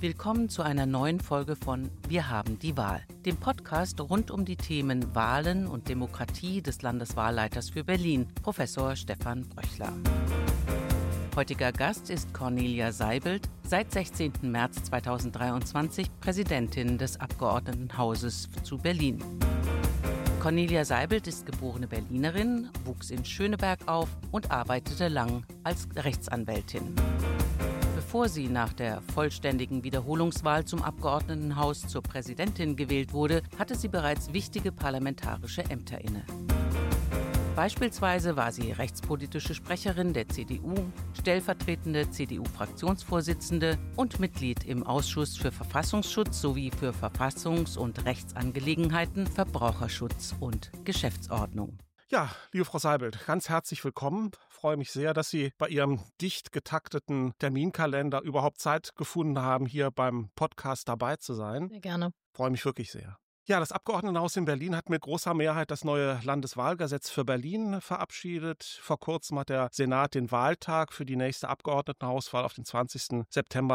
Willkommen zu einer neuen Folge von Wir haben die Wahl, dem Podcast rund um die Themen Wahlen und Demokratie des Landeswahlleiters für Berlin, Professor Stefan Bröchler. Heutiger Gast ist Cornelia Seibelt, seit 16. März 2023 Präsidentin des Abgeordnetenhauses zu Berlin. Cornelia Seibelt ist geborene Berlinerin, wuchs in Schöneberg auf und arbeitete lang als Rechtsanwältin. Bevor sie nach der vollständigen Wiederholungswahl zum Abgeordnetenhaus zur Präsidentin gewählt wurde, hatte sie bereits wichtige parlamentarische Ämter inne. Beispielsweise war sie rechtspolitische Sprecherin der CDU, stellvertretende CDU-Fraktionsvorsitzende und Mitglied im Ausschuss für Verfassungsschutz sowie für Verfassungs- und Rechtsangelegenheiten, Verbraucherschutz und Geschäftsordnung. Ja, liebe Frau Seibelt, ganz herzlich willkommen. Ich freue mich sehr, dass Sie bei Ihrem dicht getakteten Terminkalender überhaupt Zeit gefunden haben, hier beim Podcast dabei zu sein. Sehr gerne. Ich freue mich wirklich sehr. Ja, das Abgeordnetenhaus in Berlin hat mit großer Mehrheit das neue Landeswahlgesetz für Berlin verabschiedet. Vor kurzem hat der Senat den Wahltag für die nächste Abgeordnetenhauswahl auf den 20. September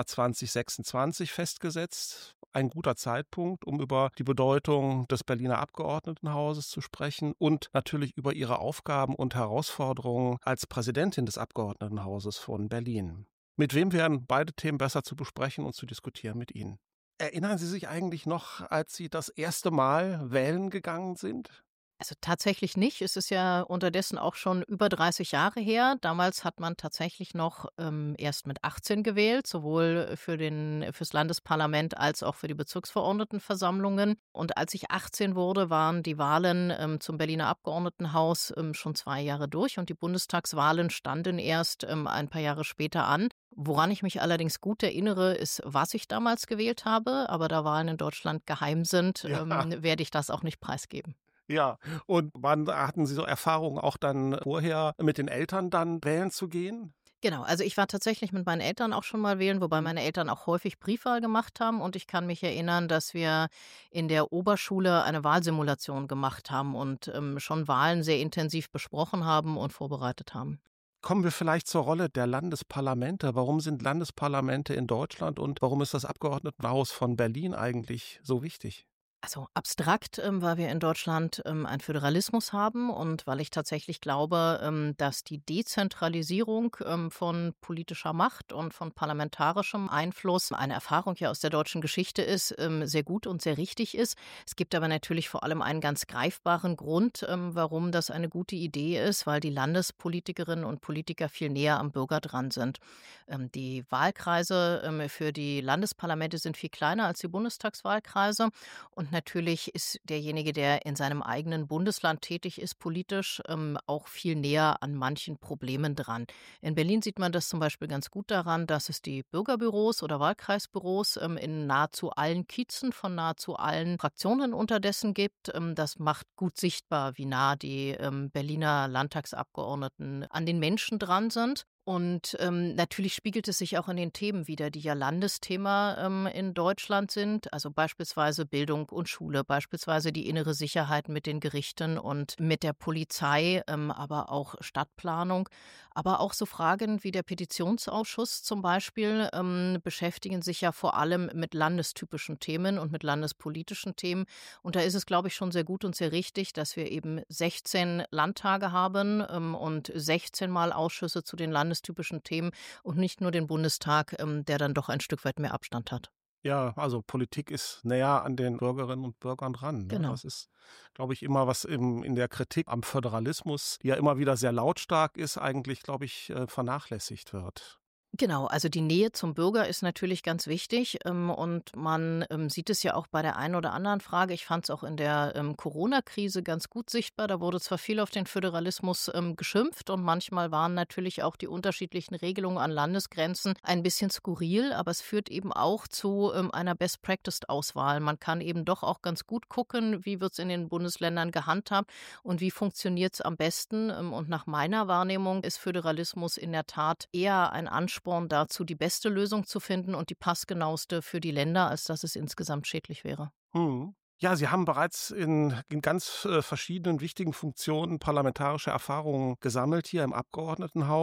2026 festgesetzt. Ein guter Zeitpunkt, um über die Bedeutung des Berliner Abgeordnetenhauses zu sprechen und natürlich über ihre Aufgaben und Herausforderungen als Präsidentin des Abgeordnetenhauses von Berlin. Mit wem wären beide Themen besser zu besprechen und zu diskutieren mit Ihnen? Erinnern Sie sich eigentlich noch, als Sie das erste Mal wählen gegangen sind? Also tatsächlich nicht. Es ist ja unterdessen auch schon über 30 Jahre her. Damals hat man tatsächlich noch erst mit 18 gewählt, sowohl fürs Landesparlament als auch für die Bezirksverordnetenversammlungen. Und als ich 18 wurde, waren die Wahlen zum Berliner Abgeordnetenhaus schon 2 Jahre durch und die Bundestagswahlen standen erst ein paar Jahre später an. Woran ich mich allerdings gut erinnere, ist, was ich damals gewählt habe. Aber da Wahlen in Deutschland geheim sind, werde ich das auch nicht preisgeben. Ja, und wann hatten Sie so Erfahrungen auch dann vorher mit den Eltern dann wählen zu gehen? Genau, also ich war tatsächlich mit meinen Eltern auch schon mal wählen, wobei meine Eltern auch häufig Briefwahl gemacht haben. Und ich kann mich erinnern, dass wir in der Oberschule eine Wahlsimulation gemacht haben und schon Wahlen sehr intensiv besprochen haben und vorbereitet haben. Kommen wir vielleicht zur Rolle der Landesparlamente. Warum sind Landesparlamente in Deutschland und warum ist das Abgeordnetenhaus von Berlin eigentlich so wichtig? Also abstrakt, weil wir in Deutschland einen Föderalismus haben und weil ich tatsächlich glaube, dass die Dezentralisierung von politischer Macht und von parlamentarischem Einfluss eine Erfahrung ja aus der deutschen Geschichte ist, sehr gut und sehr richtig ist. Es gibt aber natürlich vor allem einen ganz greifbaren Grund, warum das eine gute Idee ist, weil die Landespolitikerinnen und Politiker viel näher am Bürger dran sind. Die Wahlkreise für die Landesparlamente sind viel kleiner als die Bundestagswahlkreise und natürlich ist derjenige, der in seinem eigenen Bundesland tätig ist, politisch auch viel näher an manchen Problemen dran. In Berlin sieht man das zum Beispiel ganz gut daran, dass es die Bürgerbüros oder Wahlkreisbüros in nahezu allen Kiezen von nahezu allen Fraktionen unterdessen gibt. Das macht gut sichtbar, wie nah die Berliner Landtagsabgeordneten an den Menschen dran sind. Und natürlich spiegelt es sich auch in den Themen wider, die ja Landesthema in Deutschland sind. Also beispielsweise Bildung und Schule, beispielsweise die innere Sicherheit mit den Gerichten und mit der Polizei, aber auch Stadtplanung. Aber auch so Fragen wie der Petitionsausschuss zum Beispiel beschäftigen sich ja vor allem mit landestypischen Themen und mit landespolitischen Themen. Und da ist es, glaube ich, schon sehr gut und sehr richtig, dass wir eben 16 Landtage haben und 16 Mal Ausschüsse zu den landestypischen Themen und nicht nur den Bundestag, der dann doch ein Stück weit mehr Abstand hat. Ja, also Politik ist näher an den Bürgerinnen und Bürgern dran. Ne? Genau. Das ist, glaube ich, immer was in der Kritik am Föderalismus, die ja immer wieder sehr lautstark ist, eigentlich, glaube ich, vernachlässigt wird. Genau, also die Nähe zum Bürger ist natürlich ganz wichtig und man sieht es ja auch bei der einen oder anderen Frage. Ich fand es auch in der Corona-Krise ganz gut sichtbar. Da wurde zwar viel auf den Föderalismus geschimpft und manchmal waren natürlich auch die unterschiedlichen Regelungen an Landesgrenzen ein bisschen skurril, aber es führt eben auch zu einer Best-Practice-Auswahl. Man kann eben doch auch ganz gut gucken, wie wird es in den Bundesländern gehandhabt und wie funktioniert es am besten. Und nach meiner Wahrnehmung ist Föderalismus in der Tat eher ein Ansporn dazu, die beste Lösung zu finden und die passgenaueste für die Länder, als dass es insgesamt schädlich wäre. Ja, Sie haben bereits in ganz verschiedenen wichtigen Funktionen parlamentarische Erfahrungen gesammelt hier im Abgeordnetenhaus.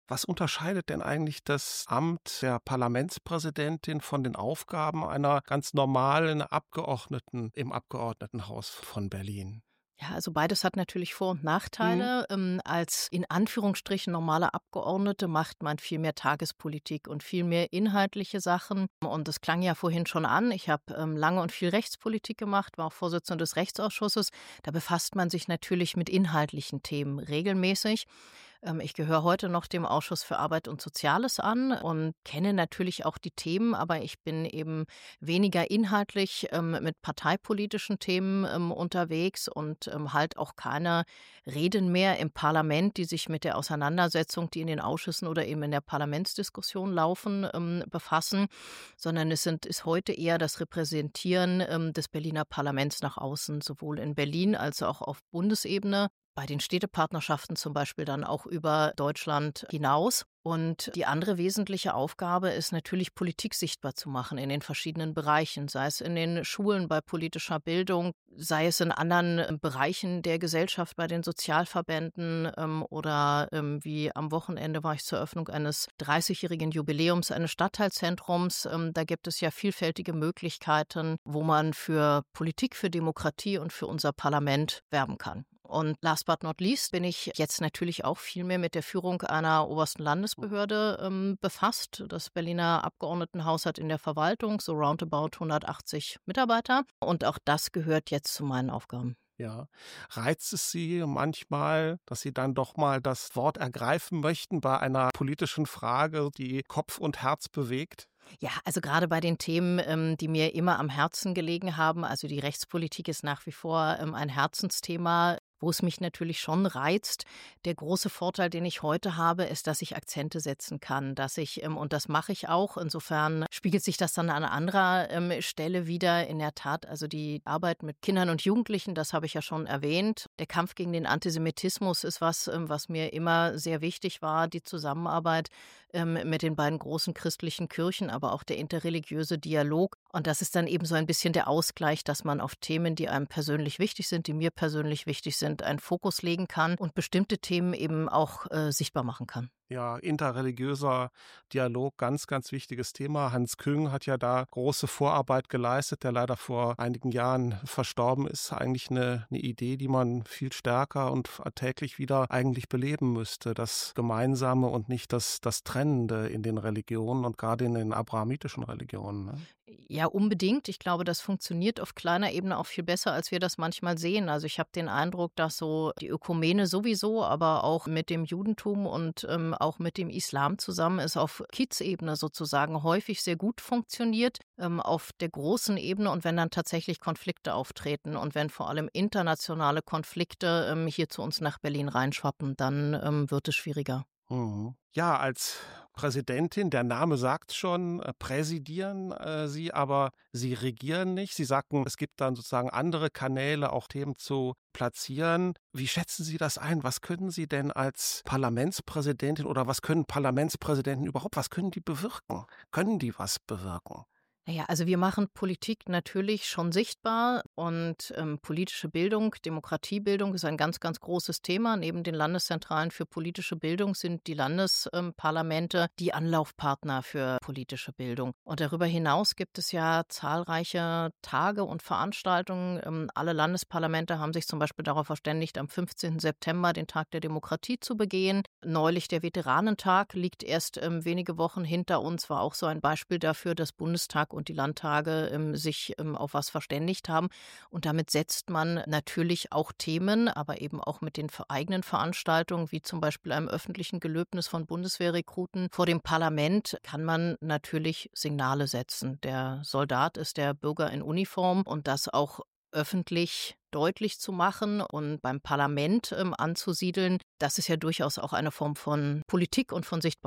Was unterscheidet denn eigentlich das Amt der Parlamentspräsidentin von den Aufgaben einer ganz normalen Abgeordneten im Abgeordnetenhaus von Berlin? Ja, also beides hat natürlich Vor- und Mhm. Nachteile. Als in Anführungsstrichen normale Abgeordnete macht man viel mehr Tagespolitik und viel mehr inhaltliche Sachen. Und das klang ja vorhin schon an. Ich habe lange und viel Rechtspolitik gemacht, war auch Vorsitzende des Rechtsausschusses. Da befasst man sich natürlich mit inhaltlichen Themen regelmäßig. Ich gehöre heute noch dem Ausschuss für Arbeit und Soziales an und kenne natürlich auch die Themen, aber ich bin eben weniger inhaltlich mit parteipolitischen Themen unterwegs und halt auch keine Reden mehr im Parlament, die sich mit der Auseinandersetzung, die in den Ausschüssen oder eben in der Parlamentsdiskussion laufen, befassen, sondern ist heute eher das Repräsentieren des Berliner Parlaments nach außen, sowohl in Berlin als auch auf Bundesebene. Bei den Städtepartnerschaften zum Beispiel dann auch über Deutschland hinaus. Und die andere wesentliche Aufgabe ist natürlich, Politik sichtbar zu machen in den verschiedenen Bereichen, sei es in den Schulen bei politischer Bildung, sei es in anderen Bereichen der Gesellschaft bei den Sozialverbänden oder wie am Wochenende war ich zur Eröffnung eines 30-jährigen Jubiläums eines Stadtteilzentrums. Da gibt es ja vielfältige Möglichkeiten, wo man für Politik, für Demokratie und für unser Parlament werben kann. Und last but not least bin ich jetzt natürlich auch viel mehr mit der Führung einer obersten Landesbehörde befasst. Das Berliner Abgeordnetenhaus hat in der Verwaltung so roundabout 180 Mitarbeiter. Und auch das gehört jetzt zu meinen Aufgaben. Ja. Reizt es Sie manchmal, dass Sie dann doch mal das Wort ergreifen möchten bei einer politischen Frage, die Kopf und Herz bewegt? Ja, also gerade bei den Themen, die mir immer am Herzen gelegen haben, also die Rechtspolitik ist nach wie vor ein Herzensthema. Wo es mich natürlich schon reizt. Der große Vorteil, den ich heute habe, ist, dass ich Akzente setzen kann, dass ich, und das mache ich auch, insofern spiegelt sich das dann an anderer Stelle wieder. In der Tat, also die Arbeit mit Kindern und Jugendlichen, das habe ich ja schon erwähnt. Der Kampf gegen den Antisemitismus ist was mir immer sehr wichtig war, die Zusammenarbeit mit den beiden großen christlichen Kirchen, aber auch der interreligiöse Dialog. Und das ist dann eben so ein bisschen der Ausgleich, dass man auf Themen, die einem persönlich wichtig sind, die mir persönlich wichtig sind, einen Fokus legen kann und bestimmte Themen eben auch sichtbar machen kann. Ja, interreligiöser Dialog, ganz, ganz wichtiges Thema. Hans Küng hat ja da große Vorarbeit geleistet, der leider vor einigen Jahren verstorben ist. Eigentlich eine Idee, die man viel stärker und täglich wieder eigentlich beleben müsste. Das Gemeinsame und nicht das Trennende in den Religionen und gerade in den abrahamitischen Religionen. Ne? Ja, unbedingt. Ich glaube, das funktioniert auf kleiner Ebene auch viel besser, als wir das manchmal sehen. Also ich habe den Eindruck, dass so die Ökumene sowieso, aber auch mit dem Judentum und auch mit dem Islam zusammen ist auf Kiez-Ebene sozusagen häufig sehr gut funktioniert, auf der großen Ebene. Und wenn dann tatsächlich Konflikte auftreten und wenn vor allem internationale Konflikte hier zu uns nach Berlin reinschwappen, dann wird es schwieriger. Mhm. Ja, als Präsidentin, der Name sagt schon, präsidieren Sie, aber Sie regieren nicht. Sie sagten, es gibt dann sozusagen andere Kanäle, auch Themen zu platzieren. Wie schätzen Sie das ein? Was können Sie denn als Parlamentspräsidentin oder was können Parlamentspräsidenten überhaupt, was können die bewirken? Können die was bewirken? Naja, also wir machen Politik natürlich schon sichtbar und politische Bildung, Demokratiebildung ist ein ganz, ganz großes Thema. Neben den Landeszentralen für politische Bildung sind die Landesparlamente die Anlaufpartner für politische Bildung. Und darüber hinaus gibt es ja zahlreiche Tage und Veranstaltungen. Alle Landesparlamente haben sich zum Beispiel darauf verständigt, am 15. September den Tag der Demokratie zu begehen. Neulich der Veteranentag liegt erst wenige Wochen hinter uns, war auch so ein Beispiel dafür, dass Bundestag und die Landtage sich auf was verständigt haben. Und damit setzt man natürlich auch Themen, aber eben auch mit den eigenen Veranstaltungen, wie zum Beispiel einem öffentlichen Gelöbnis von Bundeswehrrekruten vor dem Parlament, kann man natürlich Signale setzen. Der Soldat ist der Bürger in Uniform und das auch öffentlich deutlich zu machen und beim Parlament anzusiedeln, das ist ja durchaus auch eine Form von Politik und von Sichtbarmachen.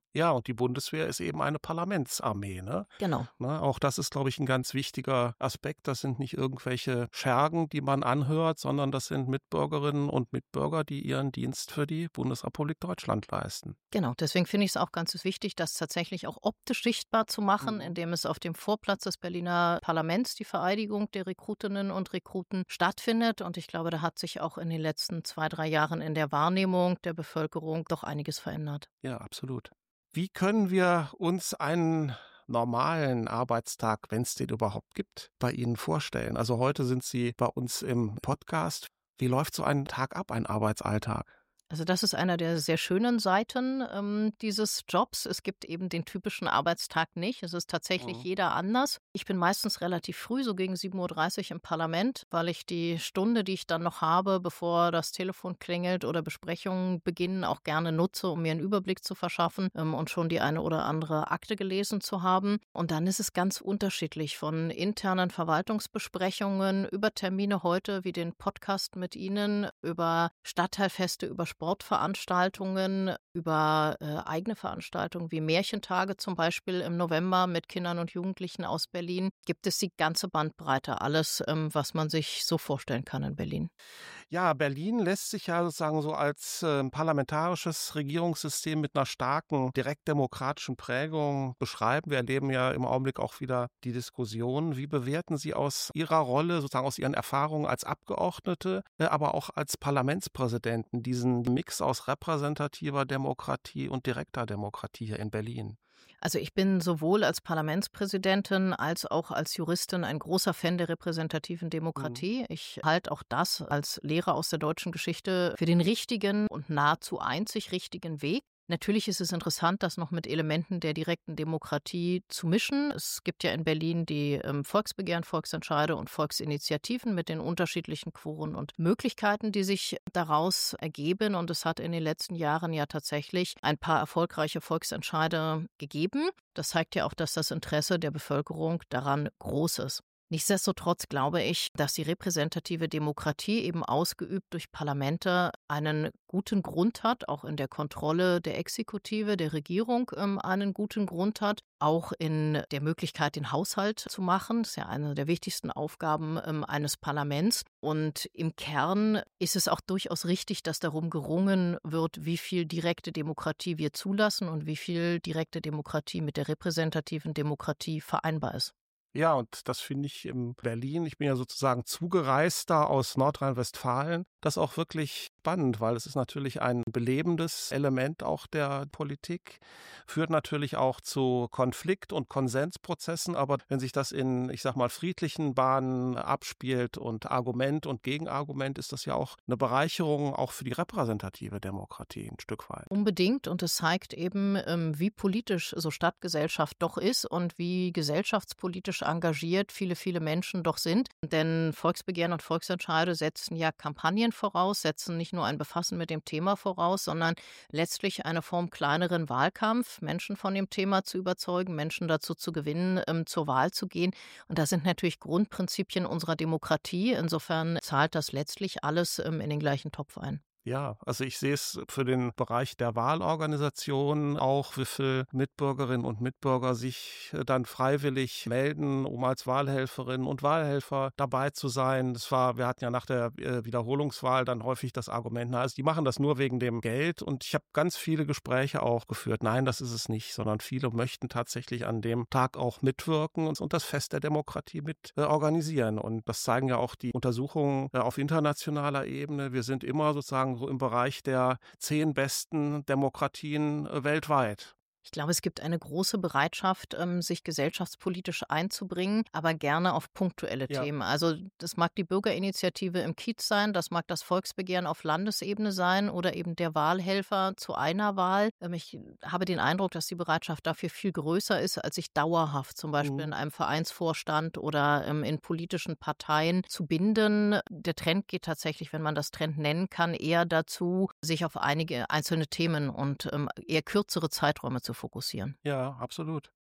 Ja, und die Bundeswehr ist eben eine Parlamentsarmee, ne? Genau. Ne, auch das ist, glaube ich, ein ganz wichtiger Aspekt. Das sind nicht irgendwelche Schergen, die man anhört, sondern das sind Mitbürgerinnen und Mitbürger, die ihren Dienst für die Bundesrepublik Deutschland leisten. Genau, deswegen finde ich es auch ganz wichtig, das tatsächlich auch optisch sichtbar zu machen, Mhm. indem es auf dem Vorplatz des Berliner Parlaments die Vereidigung der Rekrutinnen und Rekruten stattfindet. Und ich glaube, da hat sich auch in den letzten 2, 3 Jahren in der Wahrnehmung der Bevölkerung doch einiges verändert. Ja, absolut. Wie können wir uns einen normalen Arbeitstag, wenn es den überhaupt gibt, bei Ihnen vorstellen? Also heute sind Sie bei uns im Podcast. Wie läuft so ein Tag ab, ein Arbeitsalltag? Also das ist einer der sehr schönen Seiten dieses Jobs. Es gibt eben den typischen Arbeitstag nicht. Es ist tatsächlich Mhm. jeder anders. Ich bin meistens relativ früh, so gegen 7:30 Uhr im Parlament, weil ich die Stunde, die ich dann noch habe, bevor das Telefon klingelt oder Besprechungen beginnen, auch gerne nutze, um mir einen Überblick zu verschaffen und schon die eine oder andere Akte gelesen zu haben. Und dann ist es ganz unterschiedlich von internen Verwaltungsbesprechungen über Termine heute wie den Podcast mit Ihnen, über Stadtteilfeste, über Sportveranstaltungen, über eigene Veranstaltungen wie Märchentage zum Beispiel im November mit Kindern und Jugendlichen aus Berlin. Gibt es die ganze Bandbreite, alles, was man sich so vorstellen kann in Berlin. Ja, Berlin lässt sich ja sozusagen so als parlamentarisches Regierungssystem mit einer starken direktdemokratischen Prägung beschreiben. Wir erleben ja im Augenblick auch wieder die Diskussion. Wie bewerten Sie aus Ihrer Rolle, sozusagen aus Ihren Erfahrungen als Abgeordnete, aber auch als Parlamentspräsidenten, diesen Mix aus repräsentativer Demokratie und direkter Demokratie hier in Berlin? Also ich bin sowohl als Parlamentspräsidentin als auch als Juristin ein großer Fan der repräsentativen Mhm. Demokratie. Ich halte auch das als Lehrer aus der deutschen Geschichte für den richtigen und nahezu einzig richtigen Weg. Natürlich ist es interessant, das noch mit Elementen der direkten Demokratie zu mischen. Es gibt ja in Berlin die Volksbegehren, Volksentscheide und Volksinitiativen mit den unterschiedlichen Quoren und Möglichkeiten, die sich daraus ergeben. Und es hat in den letzten Jahren ja tatsächlich ein paar erfolgreiche Volksentscheide gegeben. Das zeigt ja auch, dass das Interesse der Bevölkerung daran groß ist. Nichtsdestotrotz glaube ich, dass die repräsentative Demokratie eben ausgeübt durch Parlamente einen guten Grund hat, auch in der Kontrolle der Exekutive, der Regierung einen guten Grund hat, auch in der Möglichkeit, den Haushalt zu machen. Das ist ja eine der wichtigsten Aufgaben eines Parlaments. Und im Kern ist es auch durchaus richtig, dass darum gerungen wird, wie viel direkte Demokratie wir zulassen und wie viel direkte Demokratie mit der repräsentativen Demokratie vereinbar ist. Ja, und das finde ich in Berlin, ich bin ja sozusagen Zugereister aus Nordrhein-Westfalen, das auch wirklich spannend, weil es ist natürlich ein belebendes Element auch der Politik, führt natürlich auch zu Konflikt- und Konsensprozessen, aber wenn sich das in, ich sag mal, friedlichen Bahnen abspielt und Argument und Gegenargument, ist das ja auch eine Bereicherung auch für die repräsentative Demokratie ein Stück weit. Unbedingt, und es zeigt eben, wie politisch so Stadtgesellschaft doch ist und wie gesellschaftspolitisch engagiert viele, viele Menschen doch sind. Denn Volksbegehren und Volksentscheide setzen ja Kampagnen voraus, setzen nicht nur ein Befassen mit dem Thema voraus, sondern letztlich eine Form kleineren Wahlkampf, Menschen von dem Thema zu überzeugen, Menschen dazu zu gewinnen, zur Wahl zu gehen. Und das sind natürlich Grundprinzipien unserer Demokratie. Insofern zahlt das letztlich alles in den gleichen Topf ein. Ja, also ich sehe es für den Bereich der Wahlorganisation auch, wie viel Mitbürgerinnen und Mitbürger sich dann freiwillig melden, um als Wahlhelferinnen und Wahlhelfer dabei zu sein. Wir hatten ja nach der Wiederholungswahl dann häufig das Argument, also die machen das nur wegen dem Geld. Und ich habe ganz viele Gespräche auch geführt. Nein, das ist es nicht, sondern viele möchten tatsächlich an dem Tag auch mitwirken und das Fest der Demokratie mit organisieren. Und das zeigen ja auch die Untersuchungen auf internationaler Ebene. Wir sind immer sozusagen so im Bereich der 10 besten Demokratien weltweit. Ich glaube, es gibt eine große Bereitschaft, sich gesellschaftspolitisch einzubringen, aber gerne auf punktuelle Ja. Themen. Also das mag die Bürgerinitiative im Kiez sein, das mag das Volksbegehren auf Landesebene sein oder eben der Wahlhelfer zu einer Wahl. Ich habe den Eindruck, dass die Bereitschaft dafür viel größer ist, als sich dauerhaft zum Beispiel Mhm. in einem Vereinsvorstand oder in politischen Parteien zu binden. Der Trend geht tatsächlich, wenn man das Trend nennen kann, eher dazu, sich auf einige einzelne Themen und eher kürzere Zeiträume zu fokussieren. Ja, absolut.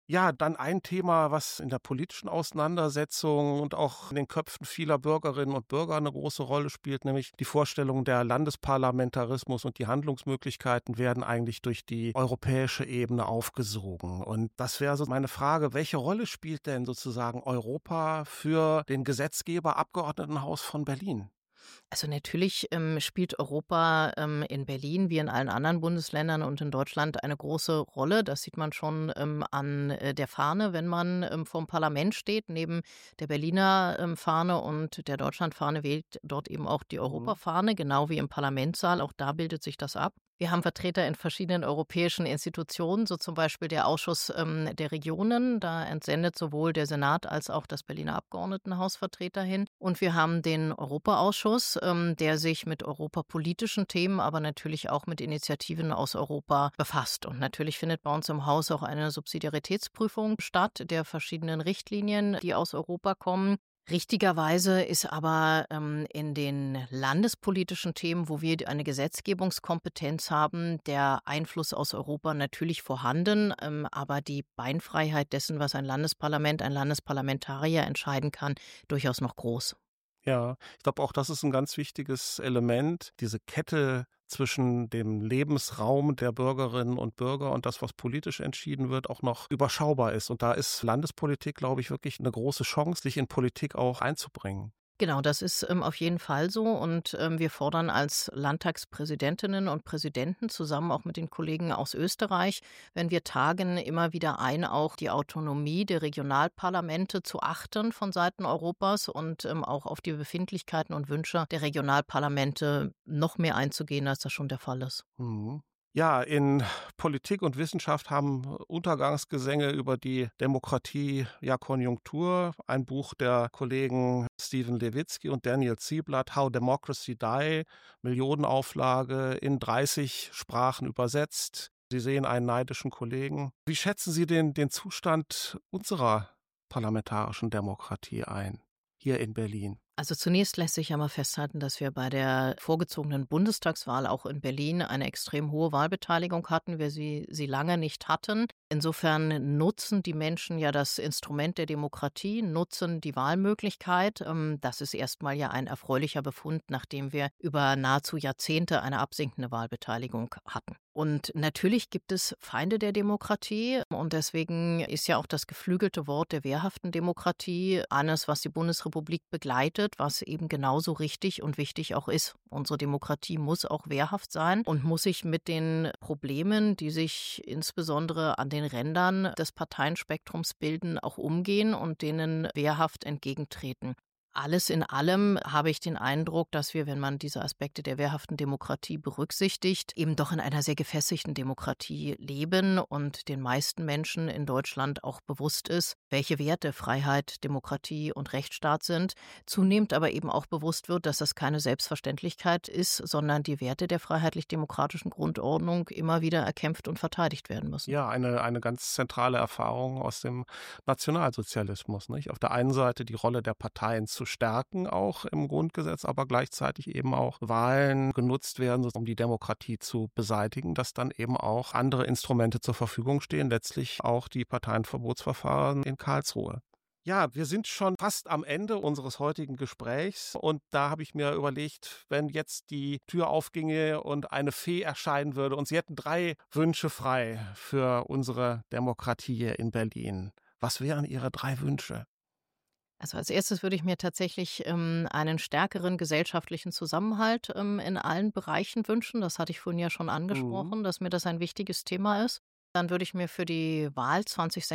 Ja, dann ein Thema, was in der politischen Auseinandersetzung und auch in den Köpfen vieler Bürgerinnen und Bürger eine große Rolle spielt, nämlich die Vorstellung, der Landesparlamentarismus und die Handlungsmöglichkeiten werden eigentlich durch die europäische Ebene aufgesogen. Und das wäre so meine Frage, welche Rolle spielt denn sozusagen Europa für den Gesetzgeber Abgeordnetenhaus von Berlin? Also natürlich spielt Europa in Berlin wie in allen anderen Bundesländern und in Deutschland eine große Rolle. Das sieht man schon an der Fahne, wenn man vorm Parlament steht. Neben der Berliner Fahne und der Deutschlandfahne weht dort eben auch die Mhm. Europafahne, genau wie im Parlamentssaal. Auch da bildet sich das ab. Wir haben Vertreter in verschiedenen europäischen Institutionen, so zum Beispiel der Ausschuss der Regionen. Da entsendet sowohl der Senat als auch das Berliner Abgeordnetenhaus Vertreter hin. Und wir haben den Europaausschuss, der sich mit europapolitischen Themen, aber natürlich auch mit Initiativen aus Europa befasst. Und natürlich findet bei uns im Haus auch eine Subsidiaritätsprüfung statt der verschiedenen Richtlinien, die aus Europa kommen. Richtigerweise ist aber in den landespolitischen Themen, wo wir eine Gesetzgebungskompetenz haben, der Einfluss aus Europa natürlich vorhanden, aber die Beinfreiheit dessen, was ein Landesparlament, ein Landesparlamentarier entscheiden kann, durchaus noch groß. Ja, ich glaube auch, das ist ein ganz wichtiges Element, diese Kette zwischen dem Lebensraum der Bürgerinnen und Bürger und das, was politisch entschieden wird, auch noch überschaubar ist. Und da ist Landespolitik, glaube ich, wirklich eine große Chance, sich in Politik auch einzubringen. Genau, das ist auf jeden Fall so und wir fordern als Landtagspräsidentinnen und Präsidenten zusammen auch mit den Kollegen aus Österreich, wenn wir tagen, immer wieder ein, auch die Autonomie der Regionalparlamente zu achten von Seiten Europas und auch auf die Befindlichkeiten und Wünsche der Regionalparlamente noch mehr einzugehen, als das schon der Fall ist. Mhm. Ja, in Politik und Wissenschaft haben Untergangsgesänge über die Demokratie ja Konjunktur. Ein Buch der Kollegen Steven Levitsky und Daniel Ziblatt, How Democracy Die, Millionenauflage, in 30 Sprachen übersetzt. Sie sehen einen neidischen Kollegen. Wie schätzen Sie den Zustand unserer parlamentarischen Demokratie ein, hier in Berlin? Also zunächst lässt sich ja mal festhalten, dass wir bei der vorgezogenen Bundestagswahl auch in Berlin eine extrem hohe Wahlbeteiligung hatten, wir sie lange nicht hatten. Insofern nutzen die Menschen ja das Instrument der Demokratie, nutzen die Wahlmöglichkeit. Das ist erstmal ja ein erfreulicher Befund, nachdem wir über nahezu Jahrzehnte eine absinkende Wahlbeteiligung hatten. Und natürlich gibt es Feinde der Demokratie und deswegen ist ja auch das geflügelte Wort der wehrhaften Demokratie eines, was die Bundesrepublik begleitet, was eben genauso richtig und wichtig auch ist. Unsere Demokratie muss auch wehrhaft sein und muss sich mit den Problemen, die sich insbesondere an den Rändern des Parteienspektrums bilden, auch umgehen und denen wehrhaft entgegentreten. Alles in allem habe ich den Eindruck, dass wir, wenn man diese Aspekte der wehrhaften Demokratie berücksichtigt, eben doch in einer sehr gefestigten Demokratie leben und den meisten Menschen in Deutschland auch bewusst ist, welche Werte Freiheit, Demokratie und Rechtsstaat sind. Zunehmend aber eben auch bewusst wird, dass das keine Selbstverständlichkeit ist, sondern die Werte der freiheitlich-demokratischen Grundordnung immer wieder erkämpft und verteidigt werden müssen. Ja, eine ganz zentrale Erfahrung aus dem Nationalsozialismus, nicht? Auf der einen Seite die Rolle der Parteien zu stärken, auch im Grundgesetz, aber gleichzeitig eben auch Wahlen genutzt werden, um die Demokratie zu beseitigen, dass dann eben auch andere Instrumente zur Verfügung stehen, letztlich auch die Parteienverbotsverfahren in Karlsruhe. Ja, wir sind schon fast am Ende unseres heutigen Gesprächs und da habe ich mir überlegt, wenn jetzt die Tür aufginge und eine Fee erscheinen würde und sie hätten 3 Wünsche frei für unsere Demokratie hier in Berlin. Was wären Ihre 3 Wünsche? Also als erstes würde ich mir tatsächlich einen stärkeren gesellschaftlichen Zusammenhalt in allen Bereichen wünschen. Das hatte ich vorhin ja schon Mhm. angesprochen, dass mir das ein wichtiges Thema ist. Dann würde ich mir für die Wahl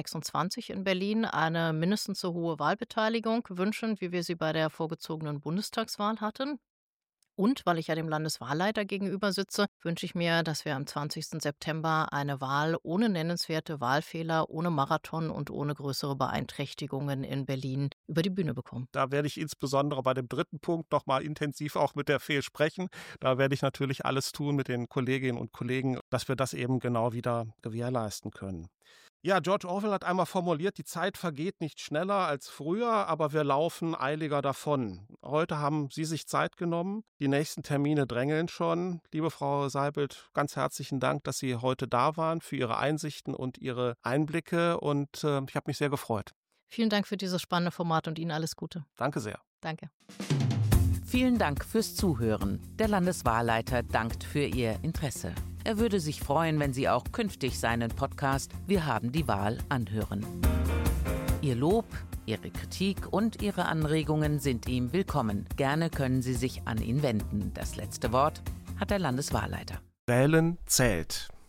2026 in Berlin eine mindestens so hohe Wahlbeteiligung wünschen, wie wir sie bei der vorgezogenen Bundestagswahl hatten. Und weil ich ja dem Landeswahlleiter gegenüber sitze, wünsche ich mir, dass wir am 20. September eine Wahl ohne nennenswerte Wahlfehler, ohne Marathon und ohne größere Beeinträchtigungen in Berlin über die Bühne bekommen. Da werde ich insbesondere bei dem 3. Punkt noch mal intensiv auch mit der Fee sprechen. Da werde ich natürlich alles tun mit den Kolleginnen und Kollegen, dass wir das eben genau wieder gewährleisten können. Ja, George Orwell hat einmal formuliert, die Zeit vergeht nicht schneller als früher, aber wir laufen eiliger davon. Heute haben Sie sich Zeit genommen. Die nächsten Termine drängeln schon. Liebe Frau Seibelt, ganz herzlichen Dank, dass Sie heute da waren, für Ihre Einsichten und Ihre Einblicke. Und ich habe mich sehr gefreut. Vielen Dank für dieses spannende Format und Ihnen alles Gute. Danke sehr. Danke. Vielen Dank fürs Zuhören. Der Landeswahlleiter dankt für Ihr Interesse. Er würde sich freuen, wenn Sie auch künftig seinen Podcast Wir haben die Wahl anhören. Ihr Lob, Ihre Kritik und Ihre Anregungen sind ihm willkommen. Gerne können Sie sich an ihn wenden. Das letzte Wort hat der Landeswahlleiter. Wählen zählt.